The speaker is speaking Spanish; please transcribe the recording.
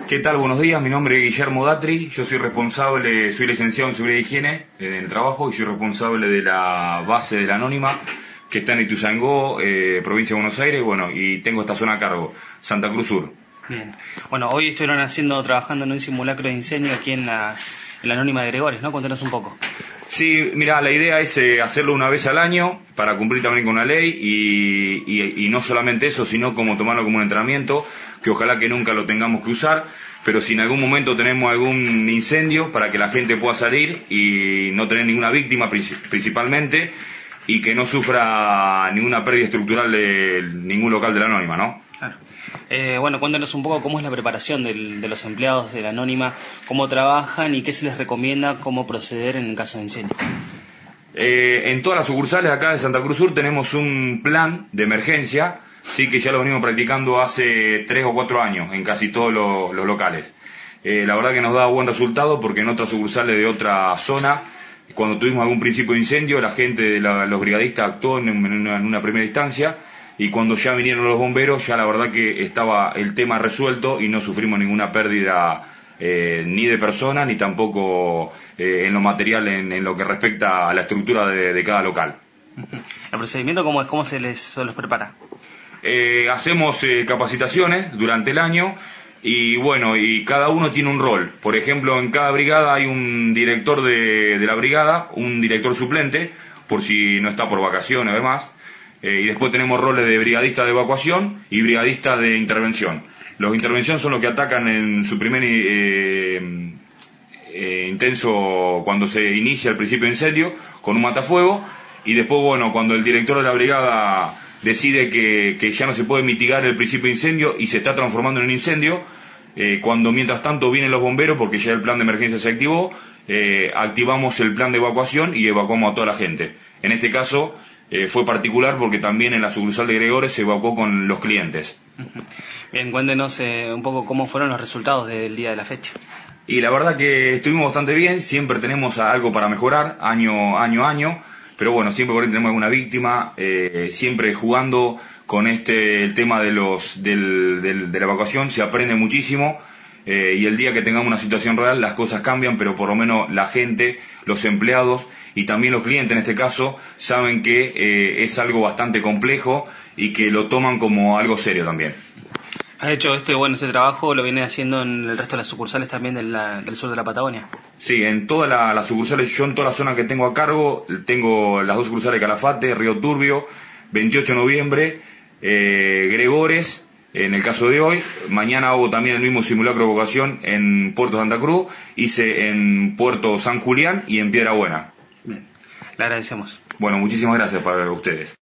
¿Qué tal? Buenos días, mi nombre es Guillermo Datri, yo soy licenciado en Seguridad y Higiene en el trabajo y soy responsable de la base de la Anónima, que está en Ituzaingó, provincia de Buenos Aires, bueno, y tengo esta zona a cargo, Santa Cruz Sur. Bien. Bueno, hoy estuvieron trabajando en un simulacro de incendio aquí en la Anónima de Gregores, ¿no? Cuéntanos un poco. Sí, mira, la idea es hacerlo una vez al año para cumplir también con la ley y no solamente eso, sino como tomarlo como un entrenamiento, que ojalá que nunca lo tengamos que usar, pero si en algún momento tenemos algún incendio, para que la gente pueda salir y no tener ninguna víctima principalmente, y que no sufra ninguna pérdida estructural de ningún local de la Anónima, ¿no? Claro. Bueno, cuéntanos un poco cómo es la preparación de los empleados de la Anónima, cómo trabajan y qué se les recomienda, cómo proceder en caso de incendio. En todas las sucursales acá de Santa Cruz Sur tenemos un plan de emergencia, sí, que ya lo venimos practicando hace 3 o 4 años en casi todos los locales. La verdad que nos da buen resultado, porque en otras sucursales de otra zona, cuando tuvimos algún principio de incendio, la gente de los brigadistas actuó en una primera instancia, y cuando ya vinieron los bomberos, ya la verdad que estaba el tema resuelto y no sufrimos ninguna pérdida ni de personas, ni tampoco en lo material, en lo que respecta a la estructura de cada local. ¿El procedimiento cómo es? ¿Cómo se los prepara? Hacemos capacitaciones durante el año y bueno, y cada uno tiene un rol. Por ejemplo, en cada brigada hay un director de la brigada, un director suplente, por si no está por vacaciones además. Y después tenemos roles de brigadista de evacuación y brigadista de intervención. Los de intervención son los que atacan en su primer intenso, cuando se inicia el principio de incendio, con un matafuego, y después, bueno, cuando el director de la brigada decide que ya no se puede mitigar el principio de incendio y se está transformando en un incendio, cuando mientras tanto vienen los bomberos, porque ya el plan de emergencia se activó, activamos el plan de evacuación y evacuamos a toda la gente. En este caso fue particular porque también en la sucursal de Gregores se evacuó con los clientes. Bien, cuéntenos un poco cómo fueron los resultados del día de la fecha. Y la verdad que estuvimos bastante bien, siempre tenemos algo para mejorar, año a año, pero bueno, siempre por ahí tenemos alguna víctima, siempre jugando con el tema de la evacuación, se aprende muchísimo, y el día que tengamos una situación real las cosas cambian, pero por lo menos la gente, los empleados y también los clientes en este caso, saben que es algo bastante complejo y que lo toman como algo serio también. ¿Has hecho este trabajo, lo viene haciendo en el resto de las sucursales también del sur de la Patagonia? Sí, en todas las sucursales, yo en toda la zona que tengo a cargo, tengo las 2 sucursales de Calafate, Río Turbio, 28 de noviembre, Gregores, en el caso de hoy. Mañana hago también el mismo simulacro de evacuación en Puerto Santa Cruz, hice en Puerto San Julián y en Piedra Buena. Bien, le agradecemos. Bueno, muchísimas gracias para ustedes.